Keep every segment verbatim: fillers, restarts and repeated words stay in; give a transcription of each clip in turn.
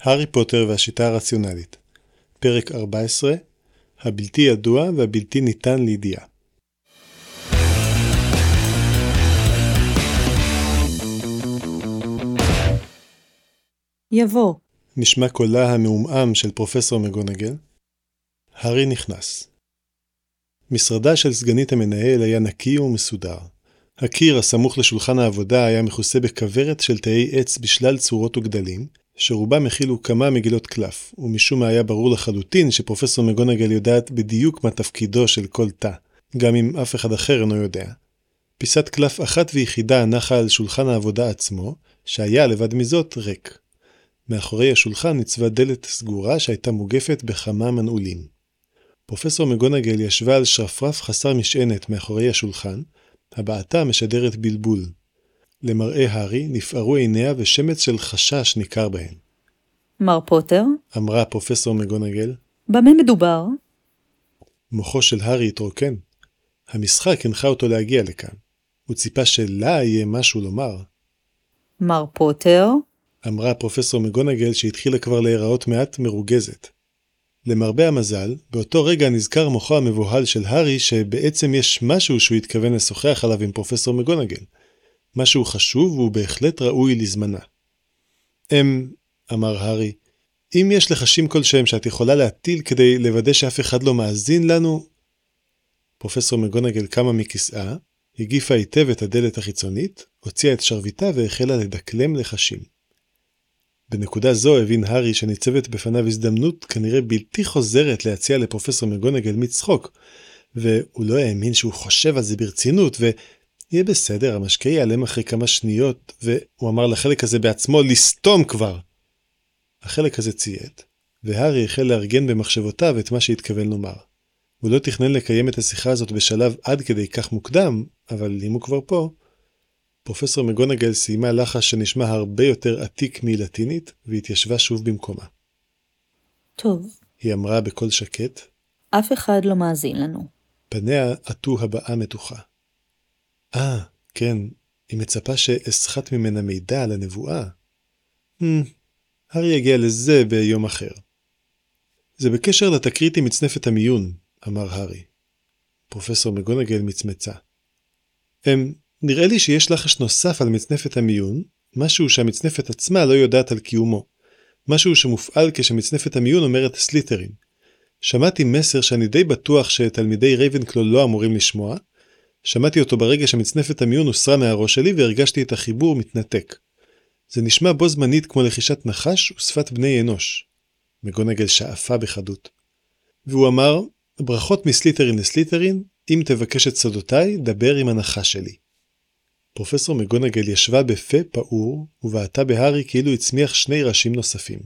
הארי פוטר והשיטה הרציונלית. פרק ארבע עשרה, הבלתי ידוע והבלתי ניתן לידיעה. יבוא. נשמע קולה המעומעם של פרופסור מגונגל. הארי נכנס. משרדה של סגנית המנהל היה נקי ומסודר. הקיר הסמוך לשולחן העבודה היה מכוסה בכוורת של תאי עץ בשלל צורות וגדלים, שרובם הכילו כמה מגילות קלף, ומשום מה היה ברור לחלוטין שפרופסור מגונגל יודעת בדיוק מה תפקידו של כל תא, גם אם אף אחד אחר אינו יודע. פיסת קלף אחת ויחידה נחה על שולחן העבודה עצמו, שהיה לבד מזאת ריק. מאחורי השולחן ניצבה דלת סגורה שהייתה מוגפת בכמה מנעולים. פרופסור מגונגל ישבה על שרפרף חסר משענת מאחורי השולחן, הבעתה משדרת בלבול. למראה הארי נפערו עיניה ושמץ של חשש ניכר בהן. מר פוטר? אמרה פרופסור מגונגל. במה מדובר? מוחו של הארי התרוקן. המשחק הנחה אותו להגיע לכאן. הוא ציפה שלה יהיה משהו לומר. מר פוטר? אמרה פרופסור מגונגל שהתחילה כבר להיראות מעט מרוגזת. למרבה המזל, באותו רגע נזכר מוחו המבוהל של הארי שבעצם יש משהו שהוא התכוון לשוחח עליו עם פרופסור מגונגל. משהו חשוב והוא בהחלט ראוי לזמנה. אמ, אמר הארי, אם יש לחשים כלשהם שאת יכולה להטיל כדי לוודא שאף אחד לא מאזין לנו... פרופסור מגונגל קמה מכיסאה, הגיפה היטב את הדלת החיצונית, הוציאה את שרביטה והחלה לדקלם לחשים. בנקודה זו הבין הארי שניצבת בפניו הזדמנות כנראה בלתי חוזרת להציע לפרופסור מגונגל מצחוק, והוא לא האמין שהוא חושב על זה ברצינות, ויהיה בסדר, המשקה ייעלם אחרי כמה שניות, והוא אמר לחלק הזה בעצמו לסתום כבר. החלק הזה ציית, והארי החל לארגן במחשבותיו את מה שהתכוון לומר. הוא לא תכנן לקיים את השיחה הזאת בשלב עד כדי כך מוקדם, אבל אם הוא כבר פה, פרופסור מגונגל סיימה לחש שנשמע הרבה יותר עתיק מלטינית, והתיישבה שוב במקומה. טוב. היא אמרה בקול שקט. אף אחד לא מאזין לנו. פניה עטו הבאה מתוחה. אה, כן, היא מצפה שאסחט ממנה מידע על הנבואה. Hmm, הארי יגיע לזה ביום אחר. זה בקשר לתקרית עם מצנפת המיון, אמר הארי. פרופסור מגונגל מצמצה. הם... נראה לי שיש לחש נוסף על מצנפת המיון, משהו שהמצנפת עצמה לא יודעת על קיומו. משהו שמופעל כשמצנפת המיון אומרת סליתרין. שמעתי מסר שאני די בטוח שתלמידי רייבנקלו לא אמורים לשמוע. שמעתי אותו ברגע שמצנפת המיון הוסרה מהראש שלי והרגשתי את החיבור מתנתק. זה נשמע בו זמנית כמו לחישת נחש ושפת בני אנוש. מגונגל שאפה בחדות. והוא אמר, ברכות מסליתרין לסליתרין, אם תבקש את סודותיי, דבר עם הנחש שלי. פרופסור מגונגל ישבה בפה פעור, ובעטה בהארי כאילו הצמיח שני ראשים נוספים.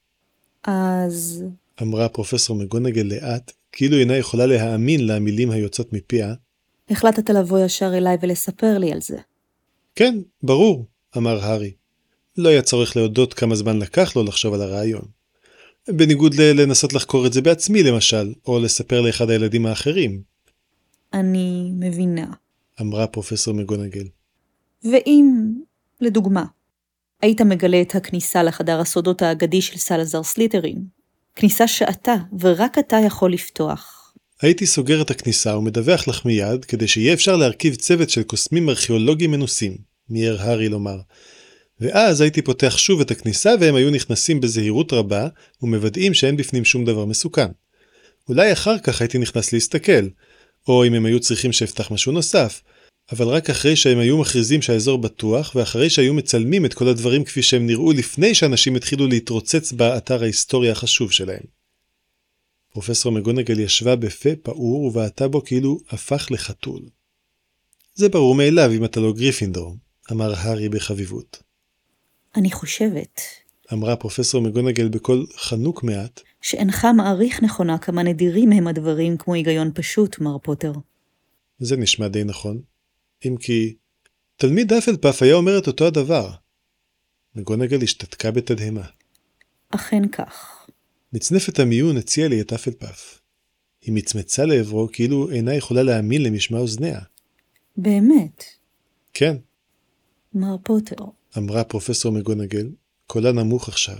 אז... אמרה פרופסור מגונגל לאט, כאילו אינה יכולה להאמין למילים היוצאות מפיה. החלטת לבוא ישר אליי ולספר לי על זה. כן, ברור, אמר הארי. לא היה צורך להודות כמה זמן לקח לו לחשוב על הרעיון. בניגוד לנסות לחקור את זה בעצמי למשל, או לספר לאחד הילדים האחרים. אני מבינה. אמרה פרופסור מגונגל. ואם, לדוגמה, היית מגלה את הכניסה לחדר הסודות האגדי של סלזר סליתרין, כניסה שאתה ורק אתה יכול לפתוח. הייתי סוגר את הכניסה ומדווח לך מיד, כדי שיהיה אפשר להרכיב צוות של קוסמים ארכיאולוגיים מנוסים, מיהר הארי לומר. ואז הייתי פותח שוב את הכניסה והם היו נכנסים בזהירות רבה, ומוודאים שאין בפנים שום דבר מסוכן. אולי אחר כך הייתי נכנס להסתכל, או אם הם היו צריכים שיפתח משהו נוסף, אבל רק אחרי שהם היו מכריזים שהאזור בטוח, ואחרי שהיו מצלמים את כל הדברים כפי שהם נראו לפני שאנשים התחילו להתרוצץ באתר ההיסטוריה החשוב שלהם. פרופסור מגונגל ישבה בפה פעור ובעטה בו כאילו הפך לחתול. זה ברור מאליו אם אתה לא גריפינדור, אמר הארי בחביבות. אני חושבת, אמרה פרופסור מגונגל בקול חנוק מעט, שאינך מעריך נכונה כמה נדירים הם הדברים כמו היגיון פשוט, מר פוטר. זה נשמע די נכון. אם כי תלמיד אפלפף היה אומר את אותו הדבר. מגונגל השתתקה בתדהמה. אכן כך. מצנפת המיון הציעה לי את אפלפף. היא מצמצה לעברו כאילו אינה יכולה להאמין למשמע אוזניה. באמת? כן. מר פוטר. אמרה פרופסור מגונגל, קולה נמוך עכשיו.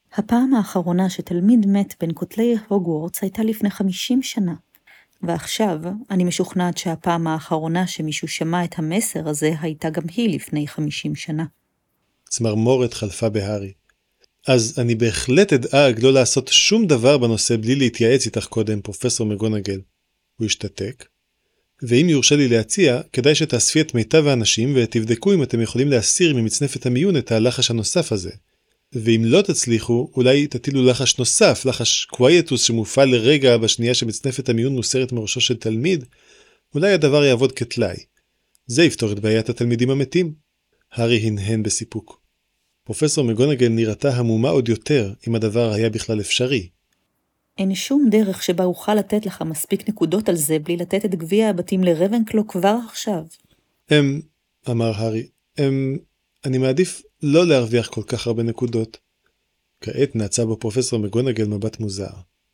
הפעם האחרונה שתלמיד מת בין כותלי הוגוורטס הייתה לפני חמישים שנה, ועכשיו אני משוכנעת שהפעם האחרונה שמישהו שמע את המסר הזה הייתה גם היא לפני חמישים שנה. צמרמורת חלפה בהרי. אז אני בהחלט אדאג לא לעשות שום דבר בנושא בלי להתייעץ איתך קודם, פרופסור מגונגל. הוא השתתק. ואם יורשה לי להציע, כדאי שתאספי את מיטב האנשים ותבדקו אם אתם יכולים להסיר ממצנפת המיון את הלחש הנוסף הזה. ואם לא תצליחו, אולי תטילו לחש נוסף, לחש קווייטוס שמופעל לרגע בשנייה שמצנפת המיון מוסרת מראשו של תלמיד, אולי הדבר יעבוד כתלאי. זה יפתור את בעיית התלמידים המתים. הארי הנהן בסיפוק. פרופסור מגונגל נראתה המומה עוד יותר, אם הדבר היה בכלל אפשרי. אין שום דרך שבה אוכל לתת לך מספיק נקודות על זה בלי לתת את גביע הבתים לרבנקלו כבר עכשיו. הם, אמר הארי, הם, אני מעדיף לא להרוויח כל כך הרבה נקודות. כעת נעצה בו פרופסור מגונגל מבט מוזר.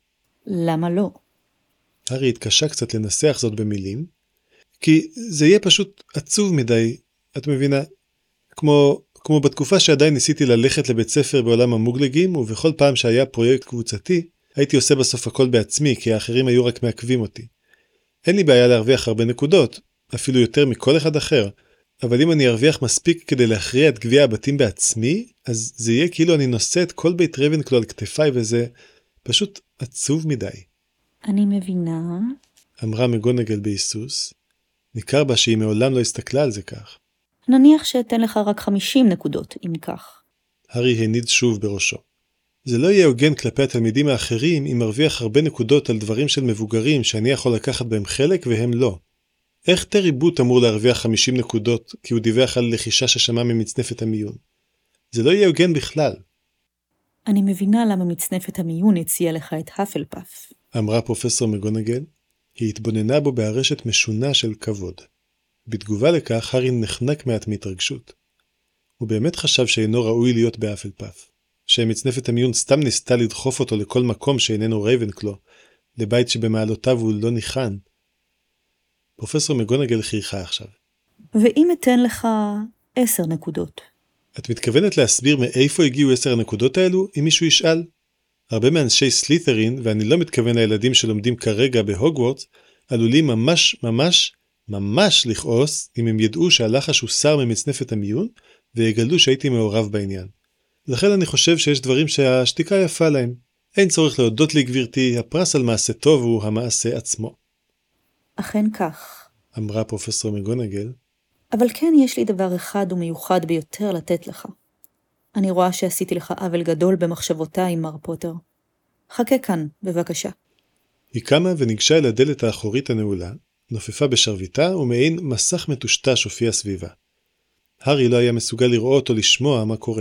למה לא? הארי התקשה קצת לנסח זאת במילים, כי זה יהיה פשוט עצוב מדי, את מבינה, כמו, כמו בתקופה שעדיין ניסיתי ללכת לבית ספר בעולם המוגלגים, ובכל פעם שהיה פרויקט קבוצתי, הייתי עושה בסוף הכל בעצמי, כי האחרים היו רק מעכבים אותי. אין לי בעיה להרוויח הרבה נקודות, אפילו יותר מכל אחד אחר, אבל אם אני ארוויח מספיק כדי להכריע את גביע הבתים בעצמי, אז זה יהיה כאילו אני נושא את כל בית רבנקלו על כתפיי, וזה פשוט עצוב מדי. אני מבינה. אמרה מגונגל בהיסוס. ניכר בה שהיא מעולם לא הסתכלה על זה כך. נניח שאתן לך רק חמישים נקודות, אם כך. הארי הניד שוב בראשו. זה לא יהיה הוגן כלפי התלמידים האחרים אם מרוויח הרבה נקודות על דברים של מבוגרים שאני יכול לקחת בהם חלק והם לא. איך טרי בוט אמור להרוויח חמישים נקודות כי הוא דיווח על לחישה ששמע ממצנפת המיון? זה לא יהיה הוגן בכלל. אני מבינה למה מצנפת המיון הציע לך את האפלפף. אמרה פרופסור מגונגל. היא התבוננה בו בארשת משונה של כבוד. בתגובה לכך הארי נחנק מעט מהתרגשות. הוא באמת חשב שאינו ראוי להיות באפלפף. שמצנפת המיון סתם ניסתה לדחוף אותו לכל מקום שאיננו רייבנקלו, לבית שבמעלותיו הוא לא ניחן. פרופסור מגונגל חייכה עכשיו. ואם אתן לך עשר נקודות? את מתכוונת להסביר מאיפה הגיעו עשר הנקודות האלו, אם מישהו ישאל? הרבה מאנשי סלית'רין, ואני לא מתכוון לילדים שלומדים כרגע בהוגוורטס, עלולים ממש ממש ממש לכעוס אם הם ידעו שהלחש הוסר ממצנפת המיון, ויגלו שהייתי מעורב בעניין. לכן אני חושב שיש דברים שהשתיקה יפה להם. אין צורך להודות לי גברתי, הפרס על מעשה טוב הוא המעשה עצמו. אכן כך. אמרה פרופסור מגונגל. אבל כן יש לי דבר אחד ומיוחד ביותר לתת לך. אני רואה שעשיתי לך עוול גדול במחשבותיי, מר פוטר. חכה כאן, בבקשה. היא קמה וניגשה אל הדלת האחורית הנעולה, נופפה בשרביטה ומעין מסך מטושטש הופיע סביבה. הארי לא היה מסוגל לראות או לשמוע מה קורה.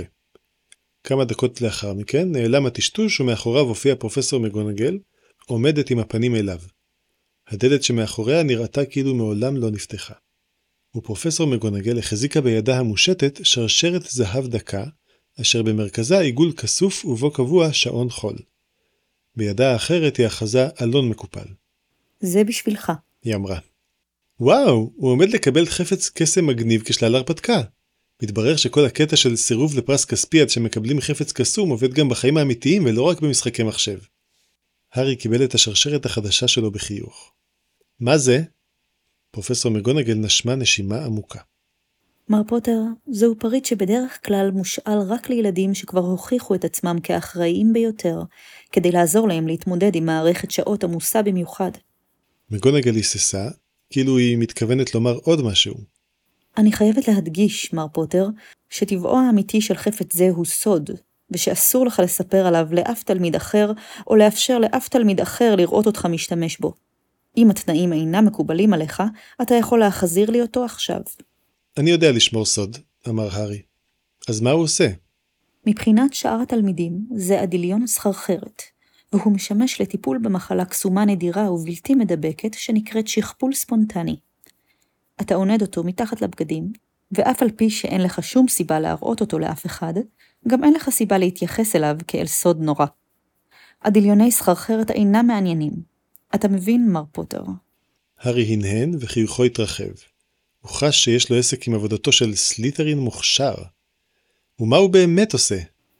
כמה דקות לאחר מכן נעלם הטשטוש ומאחוריו הופיע פרופסור מגונגל, עומדת עם הפנים אליו. הדלת שמאחוריה נראתה כאילו מעולם לא נפתחה. ופרופסור מגונגל החזיקה בידה המושטת שרשרת זהב דקה, אשר במרכזה עיגול כסוף ובו קבוע שעון חול. בידה האחרת היא אחזה אלון מקופל. זה בשבילך. היא אמרה. וואו, הוא עומד לקבל חפץ קסם מגניב כשלל הרפתקה. מתברר שכל הקטע של סירוב לפרס כספי עד שמקבלים חפץ קסום עובד גם בחיים האמיתיים ולא רק במשחקי מחשב. הארי קיבל את השרשרת החדשה שלו בחיוך. מה זה? פרופסור מגונגל נשמה נשימה עמוקה. מר פוטר, זהו פריט שבדרך כלל מושאל רק לילדים שכבר הוכיחו את עצמם כאחראיים ביותר, כדי לעזור להם להתמודד עם מערכת שעות עמוסה במיוחד. מגונגל היססה, כאילו היא מתכוונת לומר עוד משהו. אני חייבת להדגיש, מר פוטר, שטבעו האמיתי של חפץ זה הוא סוד, ושאסור לך לספר עליו לאף תלמיד אחר, או לאפשר לאף תלמיד אחר לראות אותך משתמש בו. אם התנאים אינם מקובלים עליך, אתה יכול להחזיר לי אותו עכשיו. אני יודע לשמור סוד, אמר הארי. אז מה הוא עושה? מבחינת שאר התלמידים, זה אדיליון סחרחרת, והוא משמש לטיפול במחלה קסומה נדירה ובלתי מדבקת שנקראת שכפול ספונטני. אתה עונד אותו מתחת לבגדים, ואף על פי שאין לך שום סיבה להראות אותו לאף אחד, גם אין לך סיבה להתייחס אליו כאל סוד נורא. אדיליוני סחרחרת אינם מעניינים. אתה מבין, מר פוטר? הארי הנהן וחיוכו התרחב. הוא חש שיש לו עסק עם עבודתו של סלית'רין מוכשר. ומה הוא באמת עושה?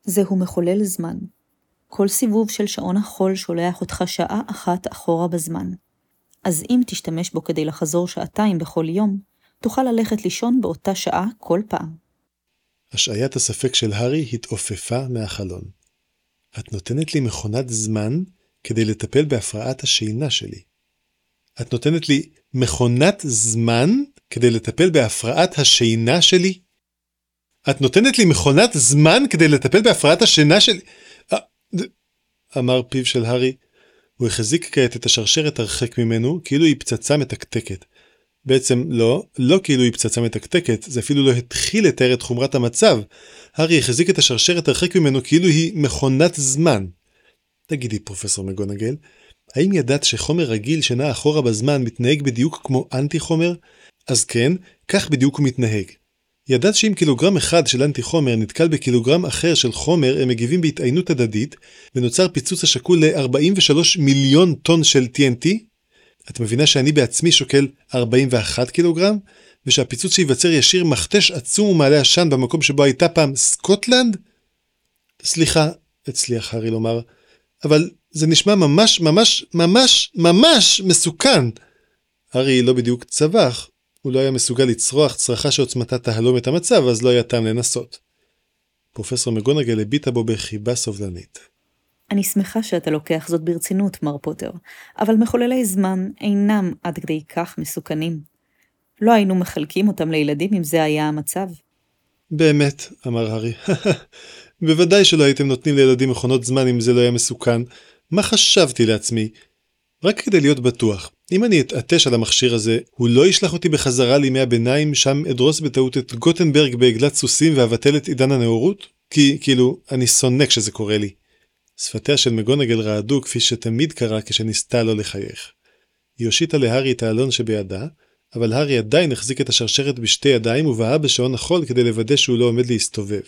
זהו מחולל זמן. כל סיבוב של שעון החול שולח אותך שעה אחת אחורה בזמן. אז אם תשתמש בו כדי לחזור שעתיים בכל יום, תוכל ללכת לישון באותה שעה כל פעם. השעיית הספק של הארי התעופפה מהחלון. את נותנת לי מכונת זמן כדי לטפל בהפרעת השינה שלי. את נותנת לי מכונת זמן כדי לטפל בהפרעת השינה שלי? את נותנת לי מכונת זמן כדי לטפל בהפרעת השינה שלי? אמר פיו של הארי. הוא החזיק כעת את השרשרת הרחק ממנו, כאילו היא פצצה מתקתקת. בעצם לא, לא כאילו היא פצצה מתקתקת, זה אפילו לא התחיל לתאר את חומרת המצב. הארי החזיק את השרשרת הרחק ממנו כאילו היא מכונת זמן. תגידי, פרופסור מגונגל, האם ידעת שחומר רגיל שנע אחורה בזמן מתנהג בדיוק כמו אנטי חומר? אז כן, כך בדיוק הוא מתנהג. ידעת שאם קילוגרם אחד של אנטי חומר נתקל בקילוגרם אחר של חומר, הם מגיבים בהתעיינות הדדית, ונוצר פיצוץ השקול ל-ארבעים ושלושה מיליון טון של טי אן טי? את מבינה שאני בעצמי שוקל ארבעים ואחד קילוגרם, ושהפיצוץ שייווצר ישיר מכתש עצום ומעלה עשן במקום שבו הייתה פעם סקוטלנד? סליחה, הצליח הארי לומר, אבל זה נשמע ממש ממש ממש ממש מסוכן. הארי לא בדיוק צבח, הוא לא היה מסוגל לצרוח צרחה שעוצמתה תהלום את המצב, אז לא היה טעם לנסות. פרופסור מגונגל הביטה בו בחיבה סובלנית. אני שמחה שאתה לוקח זאת ברצינות, מר פוטר, אבל מחוללי זמן אינם עד כדי כך מסוכנים. לא היינו מחלקים אותם לילדים אם זה היה המצב. באמת, אמר הארי. בוודאי שלא הייתם נותנים לילדים מכונות זמן אם זה לא היה מסוכן. מה חשבתי לעצמי? רק כדי להיות בטוח. אם אני אתעטש על המכשיר הזה, הוא לא ישלח אותי בחזרה לימי הביניים, שם אדרוס בטעות את גוטנברג בעגלת סוסים ואבטל את עידן הנאורות? כי, כאילו, אני שונא כשזה קורה לי. שפתיה של מגונגל רעדו כפי שתמיד קרה כשניסתה לא לחייך. היא הושיטה להארי את האלון שבידה, אבל הארי עדיין החזיק את השרשרת בשתי ידיים ובאה בשעון החול כדי לוודא שהוא לא עומד להסתובב.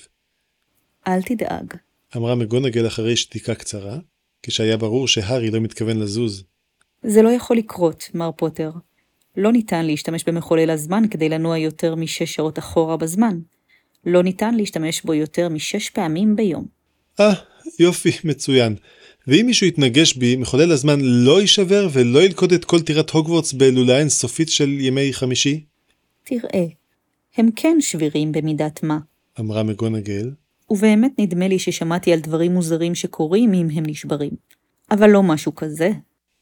אל תדאג, אמרה מגונגל אחרי שתיקה קצרה, כשהיה ברור שהארי לא מתכוון לזוז. זה לא יכול לקרות, מר פוטר. לא ניתן להשתמש במחולל הזמן כדי לנוע יותר משש שעות אחורה בזמן. לא ניתן להשתמש בו יותר משש פעמים ביום. אה, יופי, מצוין. ואם מישהו יתנגש בי, מחולל הזמן לא יישבר ולא ילכוד את כל טירת הוגוורטס בלולה אינסופית של ימי חמישי? תראה, הם כן שבירים במידת מה. אמרה מגונגל. ובאמת נדמה לי ששמעתי על דברים מוזרים שקורים אם הם נשברים. אבל לא משהו כזה.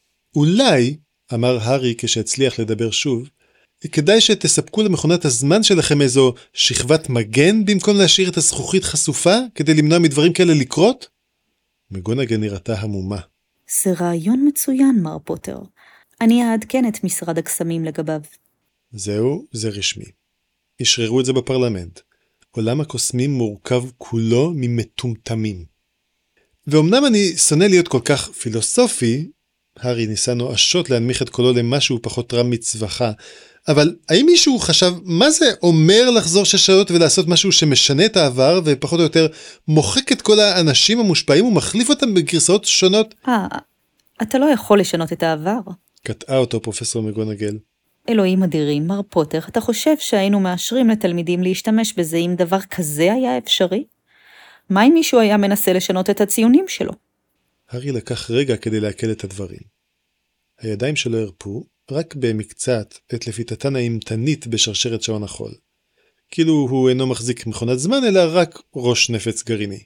אולי, אמר הארי כשהצליח לדבר שוב, כדאי שתספקו למכונת הזמן שלכם איזו שכבת מגן במקום להשאיר את הזכוכית חשופה כדי למנוע מדברים כאלה לקרות? מגונגל נראתה המומה. זה רעיון מצוין, מר פוטר. אני אעדכן את משרד הקסמים לגביו. זהו, זה רשמי. ישררו את זה בפרלמנט. עולם הקוסמים מורכב כולו ממטומטמים. ואומנם אני שונא להיות כל כך פילוסופי, הארי ניסה נואשות להנמיך את קולו למשהו פחות רם מצווחה, אבל האם מישהו חשב מה זה אומר לחזור שש שעות ולעשות משהו שמשנה את העבר ופחות או יותר מוחק את כל האנשים המושפעים ומחליף אותם בגרסאות שונות? אה, אתה לא יכול לשנות את העבר. קטעה אותו פרופסור מגונגל. אלוהים אדירים, מר פוטר, אתה חושב שהיינו מאשרים לתלמידים להשתמש בזה אם דבר כזה היה אפשרי? מה אם מישהו היה מנסה לשנות את הציונים שלו? הארי לקח רגע כדי להקל את הדברים. הידיים שלו הרפו, רק במקצת, את לפיתתן האימתנית בשרשרת שעון החול. כאילו הוא אינו מחזיק מכונת זמן, אלא רק ראש נפץ גרעיני.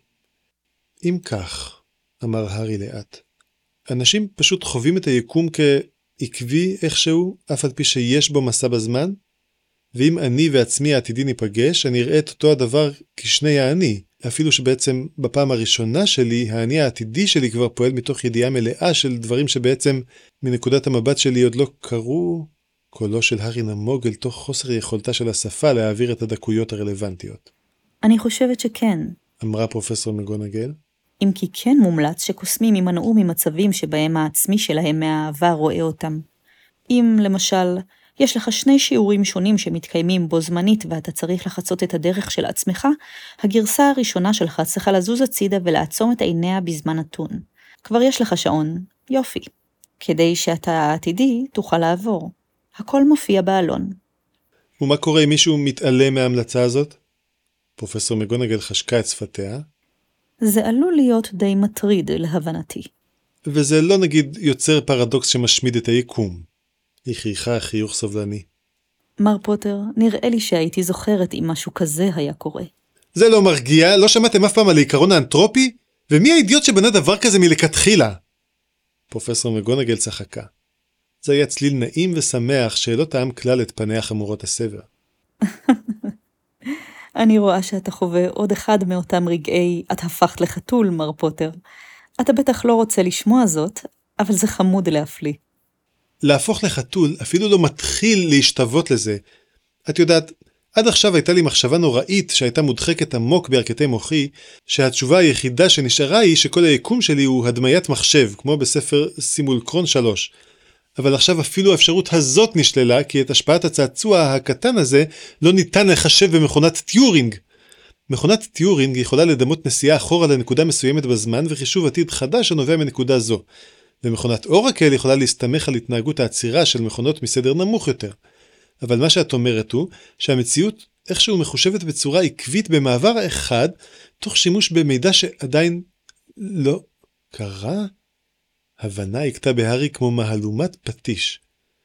אם כך, אמר הארי לאט, אנשים פשוט חווים את היקום כעקבי איכשהו, אף על פי שיש בו מסע בזמן, ואם אני ועצמי העתידי ניפגש, אני אראה את אותו הדבר כשני האני, אפילו שבעצם בפעם הראשונה שלי, האני העתידי שלי כבר פועל מתוך ידיעה מלאה של דברים שבעצם מנקודת המבט שלי עוד לא קרו. קולו של הארי נמוג אל תוך חוסר יכולתה של השפה להעביר את הדקויות הרלוונטיות. אני חושבת שכן. אמרה פרופסור מגונגל. אם כי כן מומלץ שקוסמים יימנעו ממצבים שבהם העצמי שלהם מהעבר רואה אותם. אם למשל יש לך שני שיעורים שונים שמתקיימים בו זמנית ואתה צריך לחצות את הדרך של עצמך, הגרסה הראשונה שלך צריכה לזוז הצידה ולעצום את עיניה בזמן נתון. כבר יש לך שעון, יופי. כדי שאתה העתידי תוכל לעבור. הכל מופיע באלון. ומה קורה אם מישהו מתעלם מההמלצה הזאת? פרופסור מגונגל חשקה את שפתיה. זה עלול להיות די מטריד להבנתי. וזה לא נגיד יוצר פרדוקס שמשמיד את היקום. היא חייכה חיוך סובלני. מר פוטר, נראה לי שהייתי זוכרת אם משהו כזה היה קורה. זה לא מרגיע, לא שמעתם אף פעם על העיקרון האנטרופי? ומי האידיוט שבנה דבר כזה מלכתחילה? פרופסור מגונגל צחקה. זה היה צליל נעים ושמח שלא טעם כלל את פניה חמורות הסבר. אני רואה שאתה חווה עוד אחד מאותם רגעי, את הפכת לחתול, מר פוטר. אתה בטח לא רוצה לשמוע זאת, אבל זה חמוד להפליא. להפוך לחתול אפילו לא מתחיל להשתוות לזה. את יודעת, עד עכשיו הייתה לי מחשבה נוראית שהייתה מודחקת עמוק בערכתי מוחי, שהתשובה היחידה שנשארה היא שכל היקום שלי הוא הדמיית מחשב, כמו בספר סימולקרון שלוש. אבל עכשיו אפילו האפשרות הזאת נשללה, כי את השפעת הצעצוע הקטן הזה לא ניתן לחשב במכונת טיורינג. מכונת טיורינג יכולה לדמות נסיעה אחורה לנקודה מסוימת בזמן וחישוב עתיד חדש הנובע מנקודה זו. ומכונת אורקל יכולה להסתמך על התנהגות העצירה של מכונות מסדר נמוך יותר. אבל מה שאת אומרת הוא שהמציאות איכשהו מחושבת בצורה עקבית במעבר האחד, תוך שימוש במידע שעדיין לא קרה. הבנה הכתה בהרי כמו מהלומת פטיש.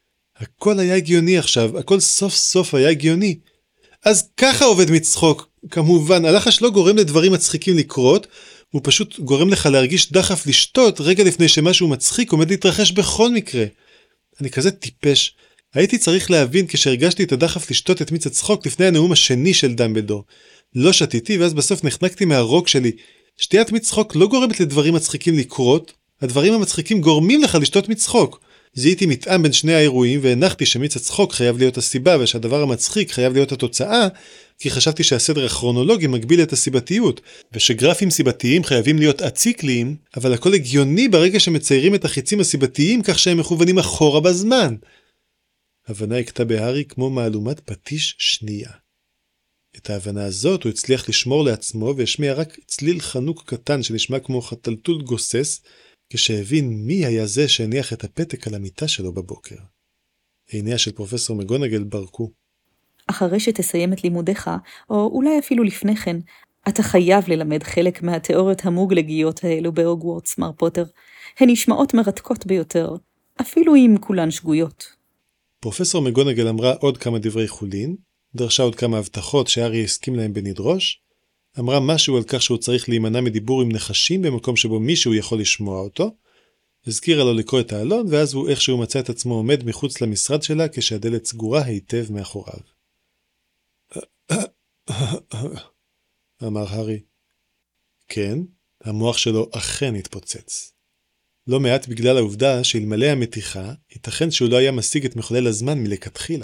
הכל היה הגיוני עכשיו, הכל סוף סוף היה הגיוני. אז ככה עובד מצחוק. כמובן, הלחש לא גורם לדברים מצחיקים לקרות, הוא פשוט גורם לך להרגיש דחף לשתות רגע לפני שמשהו מצחיק עומד להתרחש בכל מקרה. אני כזה טיפש. הייתי צריך להבין כשהרגשתי את הדחף לשתות את מיץ הצחוק לפני הנאום השני של דמבלדור. לא שתיתי ואז בסוף נחנקתי מהרוק שלי. שתיית מיץ צחוק לא גורמת לדברים מצחיקים לקרות, הדברים המצחיקים גורמים לך לשתות מצחוק. זיהיתי מתאם בין שני האירועים והנחתי שמיץ הצחוק חייב להיות הסיבה ושהדבר המצחיק חייב להיות התוצאה, כי חשבתי שהסדר הכרונולוגי מגביל את הסיבתיות, ושגרפים סיבתיים חייבים להיות אציקליים, אבל הכל הגיוני ברגע שמציירים את החיצים הסיבתיים כך שהם מכוונים אחורה בזמן. הבנה הכתה בהרי כמו מהלומת פטיש שנייה. את ההבנה הזאת הוא הצליח לשמור לעצמו והשמיע רק צליל חנוק קטן שנשמע כמו חתלתול גוסס, כשהבין מי היה זה שהניח את הפתק על המיטה שלו בבוקר. עיניה של פרופסור מגונגל ברקו. אחרי שתסיים את לימודיך, או אולי אפילו לפני כן, אתה חייב ללמד חלק מהתיאוריות המוגלגיות האלו בהוגוורטס, מר פוטר. הן נשמעות מרתקות ביותר, אפילו אם כולן שגויות. פרופסור מגונגל אמרה עוד כמה דברי חולין, דרשה עוד כמה הבטחות שהארי הסכים להם בנדרוש, אמרה משהו על כך שהוא צריך להימנע מדיבור עם נחשים במקום שבו מישהו יכול לשמוע אותו, הזכירה לו לקרוא את העלון, ואז הוא איכשהו מצא את עצמו עומד מחוץ למשרד שלה כשהדלת סגורה היטב מאחוריו. אמר הארי. כן, המוח שלו אכן התפוצץ. לא מעט בגלל העובדה שאלמלא המתיחה, ייתכן שהוא לא היה משיג את מחולל הזמן מלכתחילה.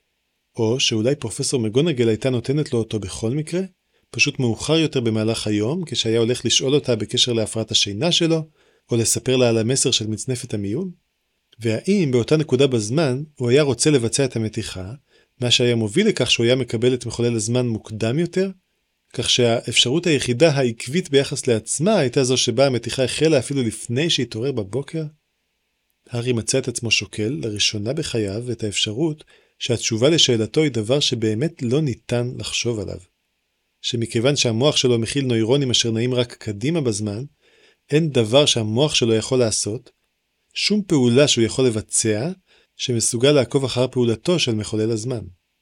או שאולי פרופסור מגונגל הייתה נותנת לו אותו בכל מקרה, פשוט מאוחר יותר במהלך היום, כשהיה הולך לשאול אותה בקשר להפרעת השינה שלו, או לספר לה על המסר של מצנפת המיון? והאם באותה נקודה בזמן הוא היה רוצה לבצע את המתיחה, מה שהיה מוביל לכך שהוא היה מקבל את מחולל הזמן מוקדם יותר, כך שהאפשרות היחידה העקבית ביחס לעצמה הייתה זו שבה המתיחה החלה אפילו לפני שהתעורר בבוקר? הארי מצא את עצמו שוקל לראשונה בחייו את האפשרות שהתשובה לשאלתו היא דבר שבאמת לא ניתן לחשוב עליו. שמכיוון שהמוח שלו מכיל נוירונים אשר נעים רק קדימה בזמן, אין דבר שהמוח שלו יכול לעשות, שום פעולה שהוא יכול לבצע, שמסוגל לעקוב אחר פעולתו של מחולל הזמן.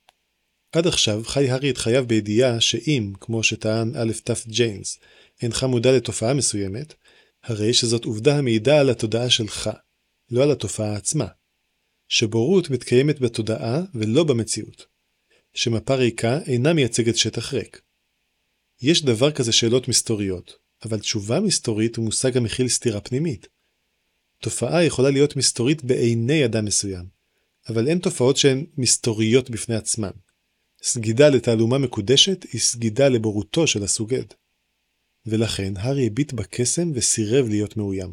עד עכשיו חי הארי את חייו בידיעה שאם, כמו שטען א' ת' ג'יינס, אינך מודע לתופעה מסוימת, הרי שזאת עובדה המעידה על התודעה שלך, לא על התופעה עצמה. שבורות מתקיימת בתודעה ולא במציאות. שמפה ריקה אינה מייצגת שטח ריק. יש דבר כזה שאלות מסתוריות, אבל תשובה מסתורית הוא מושג המכיל סתירה פנימית. תופעה יכולה להיות מסתורית בעיני אדם מסוים, אבל אין תופעות שהן מסתוריות בפני עצמן. סגידה לתעלומה מקודשת היא סגידה לבורותו של הסוגד. ולכן הארי הביט בקסם וסירב להיות מאוים.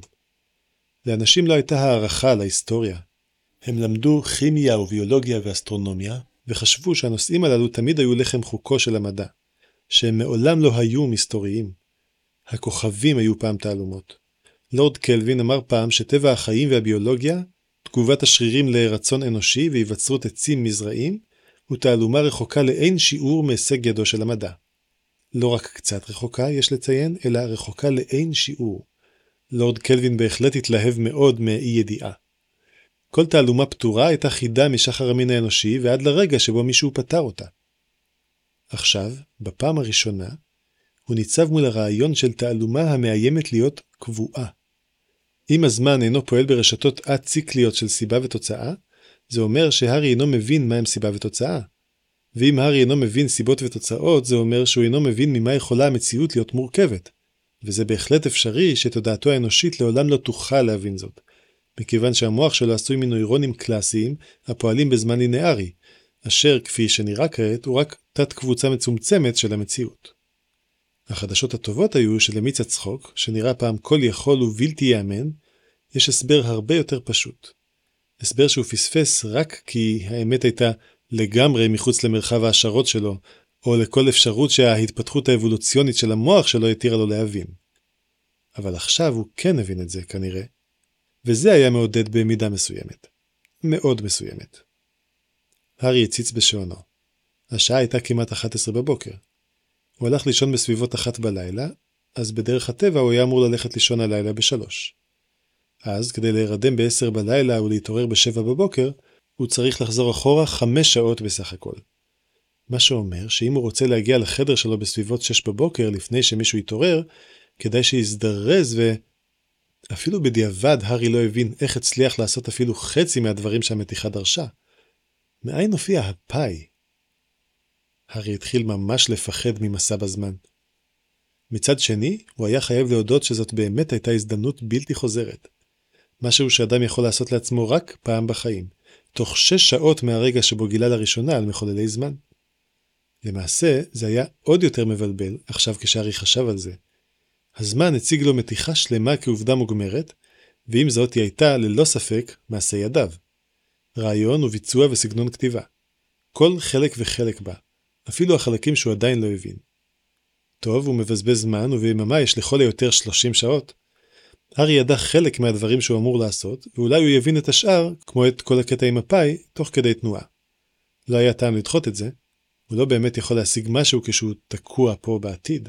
לאנשים לא הייתה הערכה על ההיסטוריה. הם למדו כימיה וביולוגיה ואסטרונומיה, וחשבו שהנושאים הללו תמיד היו לחם חוקו של המדע, שהם מעולם לא היו מסתוריים. הכוכבים היו פעם תעלומות. לורד קלווין אמר פעם שטבע החיים והביולוגיה, תגובת השרירים לרצון אנושי והיווצרות עצים מזרעים, הוא תעלומה רחוקה לאין שיעור מהישג ידו של המדע. לא רק קצת רחוקה, יש לציין, אלא רחוקה לאין שיעור. לורד קלווין בהחלט התלהב מאוד מאי ידיעה. כל תעלומה פתורה הייתה חידה משחר המין האנושי ועד לרגע שבו מישהו פתר אותה. עכשיו, בפעם הראשונה, הוא ניצב מול הרעיון של תעלומה המאיימת להיות קבועה. אם הזמן אינו פועל ברשתות א-ציקליות של סיבה ותוצאה, זה אומר שהארי אינו מבין מהם סיבה ותוצאה. ואם הארי אינו מבין סיבות ותוצאות, זה אומר שהוא אינו מבין ממה יכולה המציאות להיות מורכבת. וזה בהחלט אפשרי שתודעתו האנושית לעולם לא תוכל להבין זאת, מכיוון שהמוח שלו עשוי מנוירונים קלאסיים הפועלים בזמן לינארי, אשר כפי שנראה כעת הוא רק תת קבוצה מצומצמת של המציאות. החדשות הטובות היו שלמיץ הצחוק, שנראה פעם כל יכול ובלתי יאמן, יש הסבר הרבה יותר פשוט. הסבר שהוא פספס רק כי האמת הייתה לגמרי מחוץ למרחב ההשערות שלו, או לכל אפשרות שההתפתחות האבולוציונית של המוח שלו התירה לו להבין. אבל עכשיו הוא כן הבין את זה כנראה, וזה היה מעודד במידה מסוימת. מאוד מסוימת. הארי הציץ בשעונו. השעה הייתה כמעט אחת עשרה בבוקר. הוא הלך לישון בסביבות אחת בלילה, אז בדרך הטבע הוא היה אמור ללכת לישון הלילה בשלוש. אז, כדי להירדם בעשר בלילה ולהתעורר בשבע בבוקר, הוא צריך לחזור אחורה חמש שעות בסך הכל. מה שאומר שאם הוא רוצה להגיע לחדר שלו בסביבות שש בבוקר לפני שמישהו יתעורר, כדאי שיזדרז ו... אפילו בדיעבד הארי לא הבין איך הצליח לעשות אפילו חצי מהדברים שהמתיחה דרשה. מאין הופיע הפאי? הארי התחיל ממש לפחד ממסע בזמן. מצד שני, הוא היה חייב להודות שזאת באמת הייתה הזדמנות בלתי חוזרת. משהו שאדם יכול לעשות לעצמו רק פעם בחיים, תוך שש שעות מהרגע שבו גילה לראשונה על מחוללי זמן. למעשה, זה היה עוד יותר מבלבל, עכשיו כשהארי חשב על זה. הזמן הציג לו מתיחה שלמה כעובדה מוגמרת, ועם זאת היא הייתה ללא ספק מעשה ידיו. רעיון וביצוע וסגנון כתיבה. כל חלק וחלק בה, אפילו החלקים שהוא עדיין לא הבין. טוב, הוא מבזבז זמן, וביממה יש לכל היותר שלושים שעות. הארי ידע חלק מהדברים שהוא אמור לעשות, ואולי הוא יבין את השאר, כמו את כל הקטע עם הפאי, תוך כדי תנועה. לא היה טעם לדחות את זה, הוא לא באמת יכול להשיג משהו כשהוא תקוע פה בעתיד.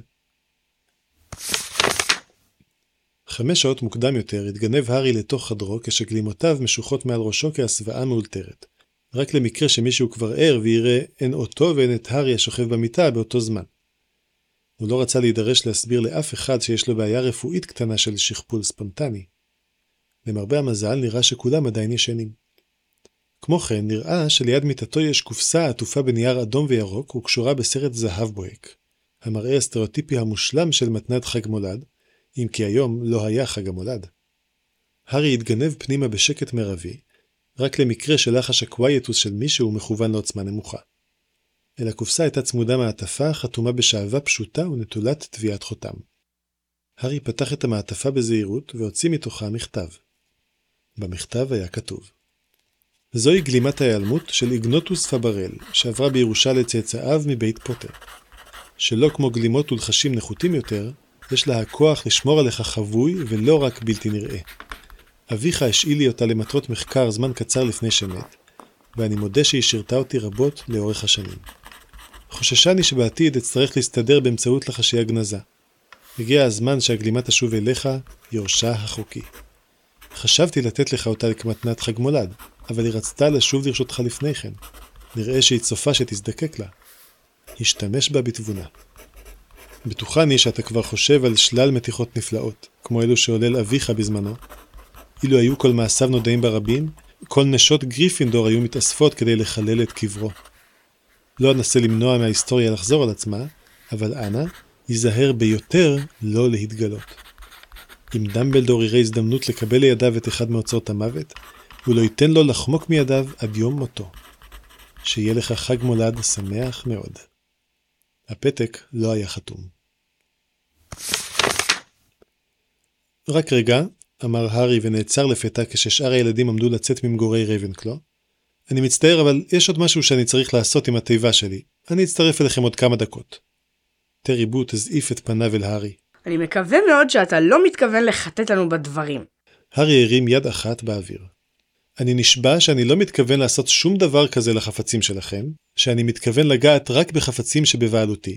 חמש שעות מוקדם יותר התגנב הארי לתוך חדרו כשגלימותיו משוחות מעל ראשו כהסוואה מאולתרת, רק למקרה שמישהו כבר ער ויראה אין אותו ואין את הארי השוכב במיטה באותו זמן. הוא לא רצה להידרש להסביר לאף אחד שיש לו בעיה רפואית קטנה של שכפול ספונטני. למרבה המזל נראה שכולם עדיין ישנים. כמו כן נראה שליד מיטתו יש קופסה עטופה בנייר אדום וירוק וקשורה בסרט זהב בוהק, המראה הסטריאוטיפי המושלם של מתנת חג מולד, אם כי היום לא היה חג המולד. הארי התגנב פנימה בשקט מרבי, רק למקרה של לחש הקווייטוס של מישהו מכוון לעוצמה נמוכה. אל הקופסה הייתה צמודה מעטפה חתומה בשעבה פשוטה ונטולת טביעת חותם. הארי פתח את המעטפה בזהירות והוציא מתוכה מכתב. במכתב היה כתוב: זוהי גלימת ההיעלמות של איגנוטוס פברל, שעברה בירושה לצאצאיו מבית פוטר. שלא כמו גלימות ולחשים נחותים יותר, יש לה הכוח לשמור עליך חבוי ולא רק בלתי נראה. אביך השאיל לי אותה למטרות מחקר זמן קצר לפני שמת, ואני מודה שהיא שירתה אותי רבות לאורך השנים. חוששני שבעתיד אצטרך להסתדר באמצעות לחשי הגנזה. הגיע הזמן שהגלימה תשוב אליך, יורשה החוקי. חשבתי לתת לך אותה כמתנת חג מולד, אבל היא רצתה לשוב לרשותך לפני כן. נראה שהיא צופה שתזדקק לה. השתמש בה בתבונה. בטוחני שאתה כבר חושב על שלל מתיחות נפלאות, כמו אלו שעולל אביך בזמנו. אילו היו כל מעשיו נודעים ברבים, כל נשות גריפינדור היו מתאספות כדי לחלל את קברו. לא אנסה למנוע מההיסטוריה לחזור על עצמה, אבל אנא, ייזהר ביותר לא להתגלות. אם דמבלדור יראה הזדמנות לקבל לידיו את אחד מאוצרות המוות, הוא לא ייתן לו לחמוק מידיו עד יום מותו. שיהיה לך חג מולד שמח מאוד. הפתק לא היה חתום. רק רגע, אמר הארי ונעצר לפתע כששאר הילדים עמדו לצאת ממגורי רייבנקלו. אני מצטער, אבל יש עוד משהו שאני צריך לעשות עם התיבה שלי. אני אצטרף אליכם עוד כמה דקות. טרי בוט הזעיף את פניו אל הארי. אני מקווה מאוד שאתה לא מתכוון לחטט לנו בדברים. הארי הרים יד אחת באוויר. אני נשבע שאני לא מתכוון לעשות שום דבר כזה לחפצים שלכם, שאני מתכוון לגעת רק בחפצים שבבעלותי,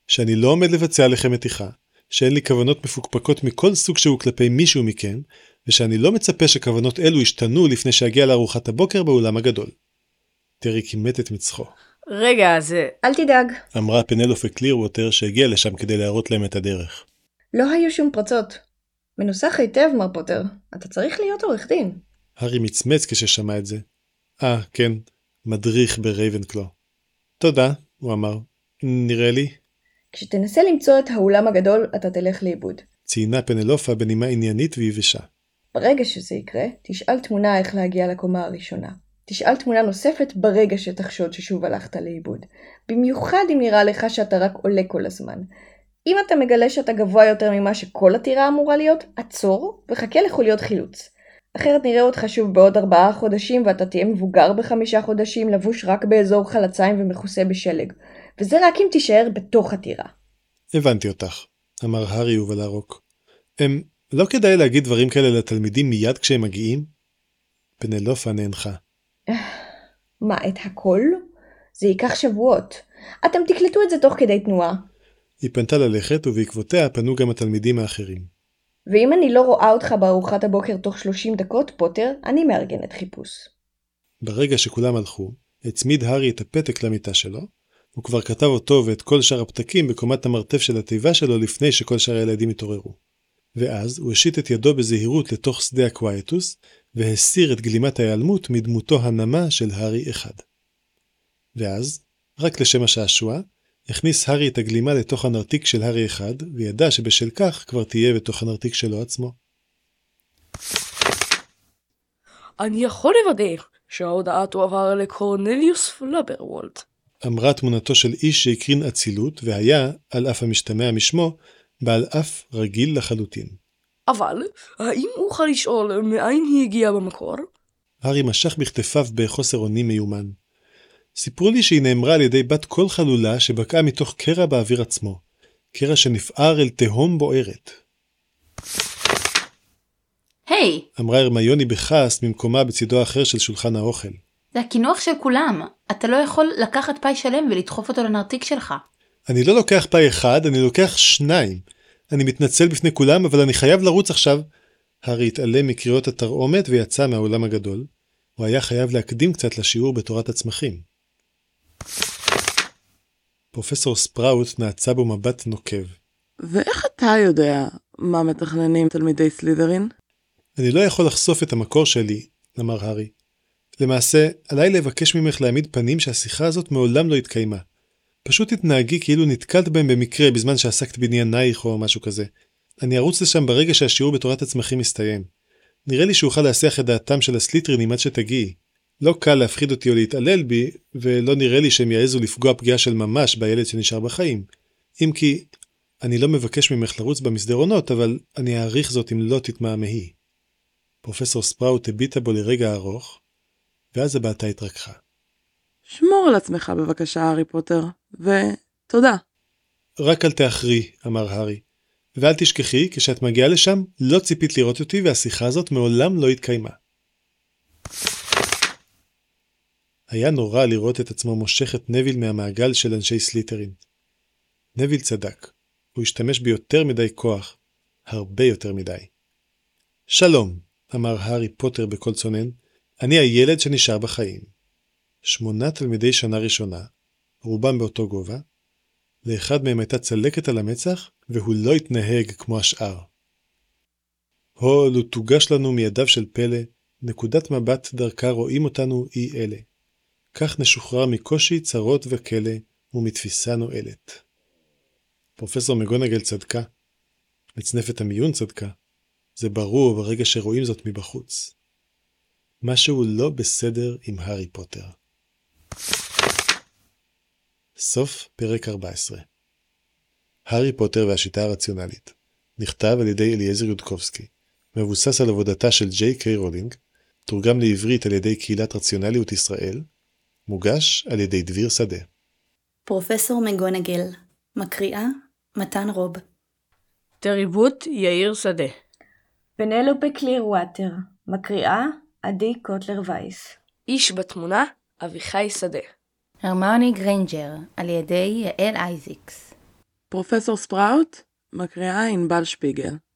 שאני לא עומד לבצע עליכם מתיחה, שאין לי כוונות מפוקפקות מכל סוג שהוא כלפי מישהו מכם, ושאני לא מצפה שכוונות אלו ישתנו לפני שאגיע לארוחת הבוקר באולם הגדול. טרי כימת את מצחו. רגע, זה... אל תדאג. אמרה פנלופה קלירווטר שהגיעה לשם כדי להראות להם את הדרך. לא היו שום פרצות. מנוסח היטב, מר פוטר. אתה צריך להיות עורך דין. הארי מצמץ כששמע את זה. אה, כן, מדריך ברייבנקלו. תודה, הוא אמר. נראה לי. כשתנסה למצוא את האולם הגדול, אתה תלך לאיבוד. ציינה פנלופה בנימה עניינית ויבשה. ברגע שזה יקרה, תשאל תמונה איך להגיע לקומה הראשונה. תשאל תמונה נוספת ברגע שתחשוד ששוב הלכת לאיבוד. במיוחד אם נראה לך שאתה רק עולה כל הזמן. אם אתה מגלה שאתה גבוה יותר ממה שכל הטירה אמורה להיות, עצור וחכה לחוליות חילוץ. אחרת נראה אותך שוב בעוד ארבעה חודשים ואתה תהיה מבוגר בחמישה חודשים לבוש רק באזור חלציים ומכוסה בשלג. וזה רק אם תישאר בתוך הטירה. הבנתי אותך, אמר הארי ובלרוק. הם, לא כדאי להגיד דברים כאלה לתלמידים מיד כשהם מגיעים? פנלופה נאנחה. מה, את הכל? זה ייקח שבועות. אתם תקלטו את זה תוך כדי תנועה. היא פנתה ללכת ובעקבותיה פנו גם התלמידים האחרים. ואם אני לא רואה אותך בארוחת הבוקר תוך שלושים דקות, פוטר, אני מארגנת חיפוש. ברגע שכולם הלכו, הצמיד הארי את הפתק למיטה שלו, הוא כבר כתב אותו ואת כל שאר הפתקים בקומת המרתף של התיבה שלו לפני שכל שאר הילדים התעוררו. ואז הוא השיט את ידו בזהירות לתוך שדה הקווייטוס, והסיר את גלימת ההיעלמות מדמותו הנמה של הארי אחד. ואז, רק לשם השעשוע, הכניס הארי את הגלימה לתוך הנרתיק של הארי אחד, וידע שבשל כך כבר תהיה בתוך הנרתיק שלו עצמו. אני יכול לוודא שההודעה תועבר לקורנליוס פלוברוולט. אמרה תמונתו של איש שהקרין אצילות, והיה, על אף המשתמע משמו, בעל אף רגיל לחלוטין. אבל, האם אוכל לשאול מאין היא הגיעה במקור? הארי משך בכתפיו בחוסר אונים מיומן. סיפרו לי שהיא נאמרה על ידי בת כל חלולה שבקעה מתוך קרע באוויר עצמו. קרע שנפער אל תהום בוערת. היי! Hey. אמרה הרמיוני בכעס ממקומה בצידו האחר של שולחן האוכל. זה הכינוח של כולם. אתה לא יכול לקחת פאי שלם ולדחוף אותו לנרתיק שלך. אני לא לוקח פאי אחד, אני לוקח שניים. אני מתנצל בפני כולם, אבל אני חייב לרוץ עכשיו. הארי התעלם מקריאות התרעומת ויצא מהאולם הגדול. הוא היה חייב להקדים קצת לשיעור בתורת הצמחים. פרופסור ספראוט נעצה בו מבט נוקב. ואיך אתה יודע מה מתכננים תלמידי סלית'רין? אני לא יכול לחשוף את המקור שלי, אמר הארי. למעשה, עליי לבקש ממך להעמיד פנים שהשיחה הזאת מעולם לא התקיימה. פשוט התנהגי כאילו נתקלת בהם במקרה בזמן שעסקת בעניינייך או משהו כזה. אני ארוץ לשם ברגע שהשיעור בתורת הצמחים מסתיים. נראה לי שאוכל להסיח את דעתם של הסלית'רינים עד שתגיעי. לא קל להפחיד אותי או להתעלל בי, ולא נראה לי שהם יעזו לפגוע פגיעה של ממש בילד שנשאר בחיים. אם כי, אני לא מבקש ממך לרוץ במסדרונות, אבל אני אעריך זאת אם לא תתמהמהי. פרופסור ספראוט הביטה בו לרגע ארוך, ואז הבעתה התרככה. שמור על עצמך בבקשה, הארי פוטר, ותודה. רק אל תאחרי, אמר הארי. ואל תשכחי, כשאת מגיעה לשם, לא ציפית לראות אותי, והשיחה הזאת מעולם לא התקיימה. היה נורא לראות את עצמו מושך את נביל מהמעגל של אנשי סלית'רין. נביל צדק. הוא השתמש ביותר מדי כוח, הרבה יותר מדי. שלום, אמר הארי פוטר בקול צונן, אני הילד שנשאר בחיים. שמונה תלמידי שנה ראשונה, רובם באותו גובה, לאחד מהם הייתה צלקת על המצח, והוא לא התנהג כמו השאר. הו, לו תוגש לנו מידיו של פלא, נקודת מבט דרכה רואים אותנו אי אלה. כך נשוחרר מקושי, צרות וכלא, ומתפיסה נועלת. פרופסור מגונגל צדקה, מצנפת המיון צדקה, זה ברור ברגע שרואים זאת מבחוץ. משהו לא בסדר עם הארי פוטר. סוף פרק ארבע עשרה. הארי פוטר והשיטה הרציונלית. נכתב על ידי אליעזר יודקובסקי. מבוסס על עבודתה של ג'יי קיי רולינג. תורגם לעברית על ידי קהילת רציונליות ישראל. מוגש על ידי דביר שדה. פרופסור מגונגל. מקריאה מתן רוב. תריבות יאיר שדה. פנלופה קלירווטר. מקריאה עדי קוטלר וייס. איש בתמונה אביחי שדה. הרמיוני גריינג'ר על ידי יעל אייזיקס. פרופסור ספראוט, מקריאה ענבל שפיגל.